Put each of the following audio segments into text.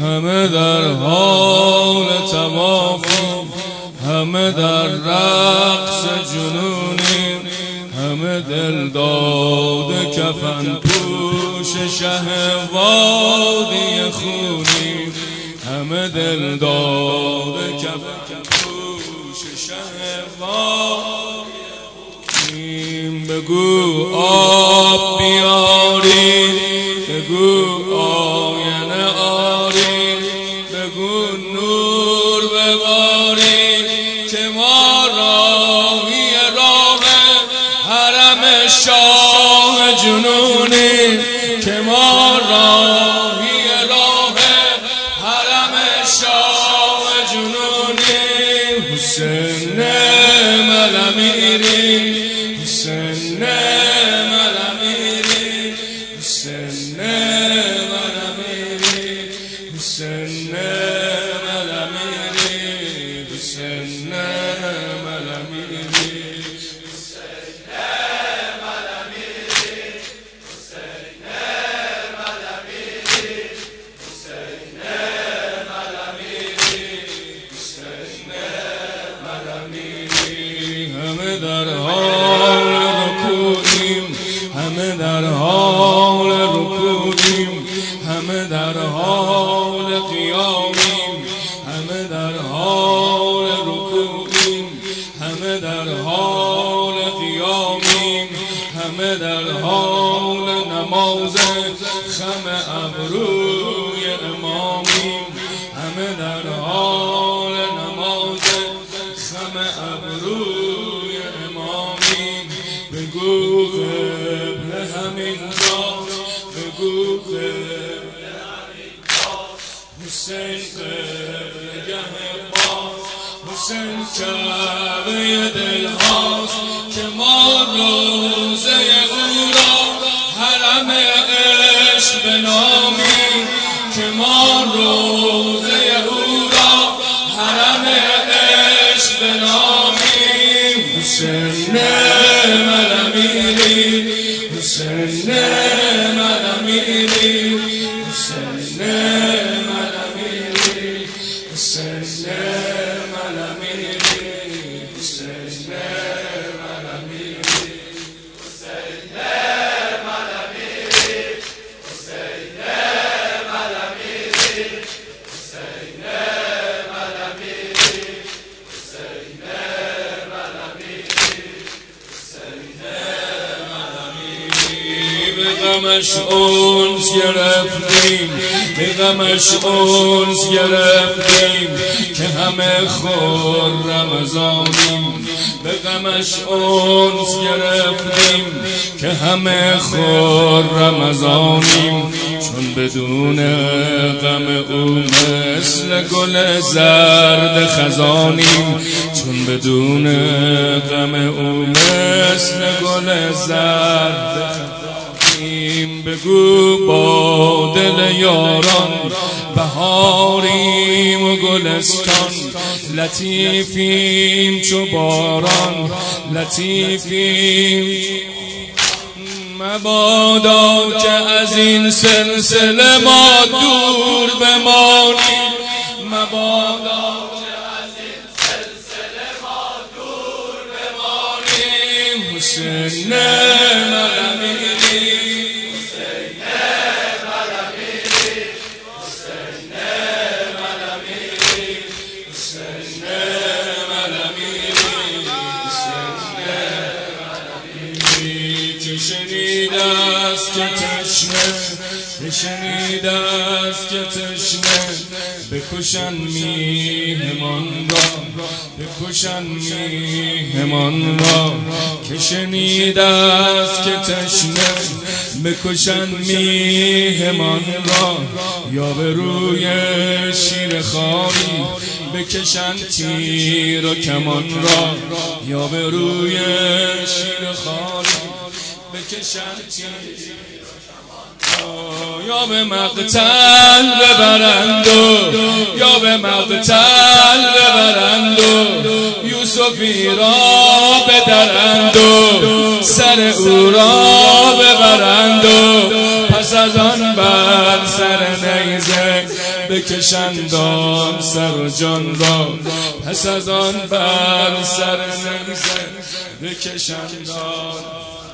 همه در حال طوافیم، همه در رقص جنونیم، همه دل داده کفن پوش شه وادی خونیم، همه دل داده کفن پوش شه وادی خونیم. بگو آب بیاری، بگو آینه آری، بگو نور بباری که ما راهی راه حرم شاه جنونی، که ما راهی راه حرم شاه جنونی. حسین ملمیری، حسین ملمیری، حسین ملمیری، حسین ملمیری، حسین ملمیری. همه در حال رکوعیم، همه در حال رکوعیم، همه در حال قیامیم، همه در حال رکوعیم، همه در حال قیامیم، همه در حال نماز خم ابروی امامیم، همه در حال نماز خم ابروی امامیم. بگو قبله همینجاست، بگو قبله همینجاست، حسین قبلگه ماست، حسین کعبه دل هاست که ما روزه او را حرم عشق بنامیم، که ما روزه او را حرم عشق بنامیم. حسین ملمیری، حسین ملمیری، حسین ملمیری، حسین ملمیری، حسین ملمیری، حسین ملمیری، حسین ملمیری، حسین ملمیری، حسین ملمیری. به غمش اونس گرفتیم، به غمش اونس گرفتیم که همه خرم رمضانیم، به غمش اونس گرفتیم که همه خرم رمضانیم. چون بدون غم او مثل گل زرد خزانیم، چون بدون غم او مثل گل زرد خزانیم. بگو با دل یاران بهاریم و گلستان، لطیفیم چو باران، لطیفیم. مبادا که از این سلسله ما دور بمانیم، مبادا که از این سلسله ما دور بمانیم. حسین ملمیری، حسین ملمیری، حسین ملمیری، حسین ملمیری، حسین ملمیری. که شنیده است که تشنه، که شنیده است که تشنه بکشن میهمان را، بکشن میهمان را. که شنیده است که تشنه بکشن میهمان را، یا به روی شیر خاری بکشن تیر و کمان را، یا به روی شیر خاری بکشن تیر یا به مقتل ببرند و یا به مقتل ببرند و یوسفی را بدرند و سر او را ببرند و پس از آن بر سر نیزه به بکشندان سر و جان را، پس از آن بر سر نگذر بکشندان.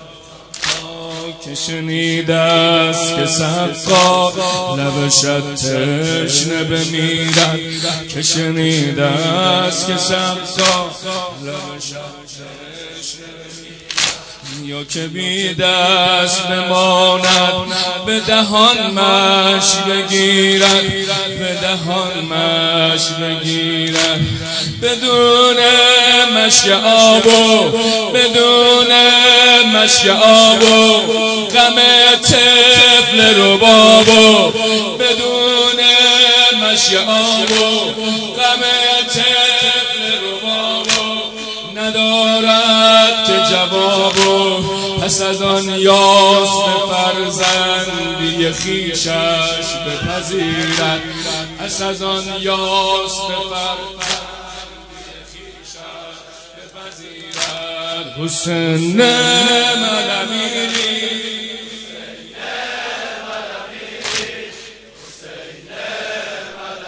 که شنیده است که سقا لبشت تشنه بمیرد، که شنیده است که سقا لبشت تشنه بمیرد، یا که بی دست بماند به دهان مش بگیرد، به دهان مش بگیرد، بدون مشک آب و بدون مشک آب و غم طفل رباب و بدون مشک آب و غم طفل رباب و ندارد که جواب و پس از آن یاس به فرزندی خویشش بپذیرد، پس از آن یاس به فرزندی خویشش بپذیرد. حسین ملمی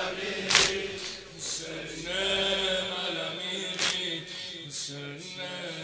Sen